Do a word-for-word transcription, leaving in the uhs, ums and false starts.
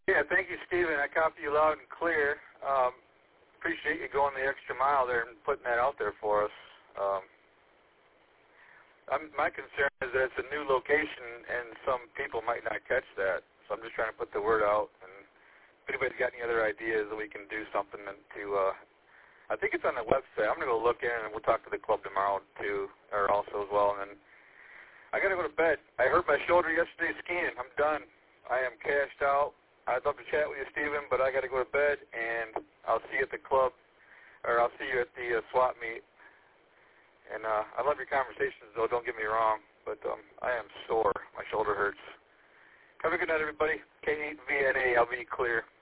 Yeah, thank you, Stephen. I copy you loud and clear. Um, appreciate you going the extra mile there and putting that out there for us. Um, I'm, my concern is that it's a new location and some people might not catch that. So I'm just trying to put the word out. And if anybody's got any other ideas that we can do something to, uh, I think it's on the website. I'm going to go look in and we'll talk to the club tomorrow too, or also as well. And then I got to go to bed. I hurt my shoulder yesterday skiing. I'm done. I am cashed out. I'd love to chat with you, Stephen, but I got to go to bed, and I'll see you at the club, or I'll see you at the uh, swap meet. And uh, I love your conversations, though. Don't get me wrong, but um, I am sore. My shoulder hurts. Have a good night, everybody. K eight V N A, I'll be clear.